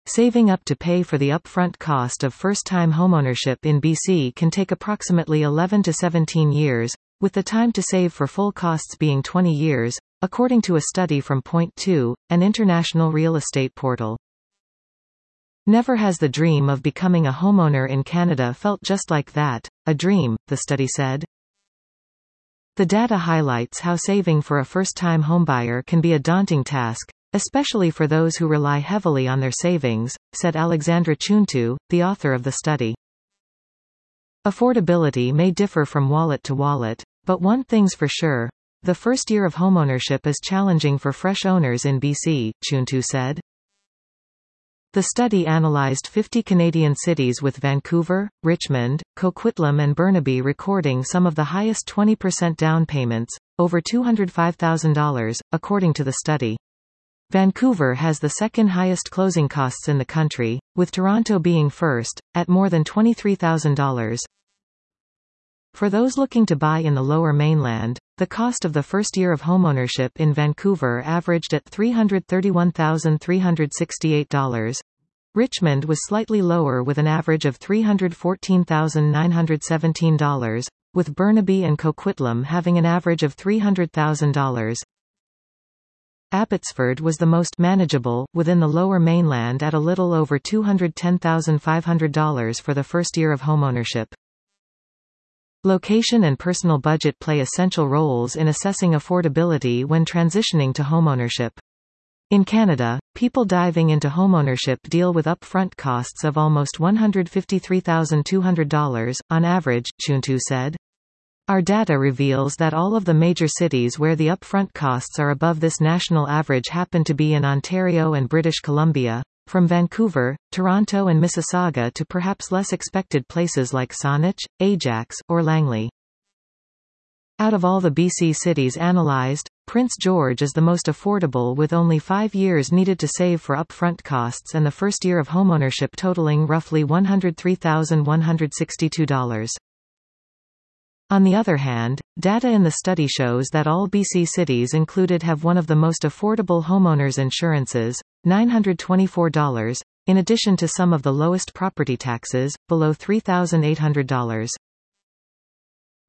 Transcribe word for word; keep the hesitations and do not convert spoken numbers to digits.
Saving up to pay for the upfront cost of first-time homeownership in B C can take approximately eleven to seventeen years, with the time to save for full costs being twenty years, according to a study from Point two, an international real estate portal. Never has the dream of becoming a homeowner in Canada felt just like that, a dream, the study said. The data highlights how saving for a first-time homebuyer can be a daunting task, especially for those who rely heavily on their savings, said Alexandra Chuntu, the author of the study. Affordability may differ from wallet to wallet, but one thing's for sure: the first year of homeownership is challenging for fresh owners in B C, Chuntu said. The study analyzed fifty Canadian cities with Vancouver, Richmond, Coquitlam and Burnaby recording some of the highest twenty percent down payments, over two hundred five thousand dollars, according to the study. Vancouver has the second highest closing costs in the country, with Toronto being first, at more than twenty-three thousand dollars. For those looking to buy in the Lower Mainland, the cost of the first year of homeownership in Vancouver averaged at three hundred thirty-one thousand three hundred sixty-eight dollars. Richmond was slightly lower with an average of three hundred fourteen thousand nine hundred seventeen dollars, with Burnaby and Coquitlam having an average of three hundred thousand dollars. Abbotsford was the most manageable within the Lower Mainland at a little over two hundred ten thousand five hundred dollars for the first year of homeownership. Location and personal budget play essential roles in assessing affordability when transitioning to homeownership. In Canada, people diving into homeownership deal with upfront costs of almost one hundred fifty-three thousand two hundred dollars, on average, Chuntu said. Our data reveals that all of the major cities where the upfront costs are above this national average happen to be in Ontario and British Columbia, from Vancouver, Toronto and Mississauga to perhaps less expected places like Saanich, Ajax, or Langley. Out of all the B C cities analysed, Prince George is the most affordable with only five years needed to save for upfront costs and the first year of homeownership totaling roughly one hundred three thousand one hundred sixty-two dollars. On the other hand, data in the study shows that all B C cities included have one of the most affordable homeowners insurances, nine hundred twenty-four dollars, in addition to some of the lowest property taxes, below three thousand eight hundred dollars.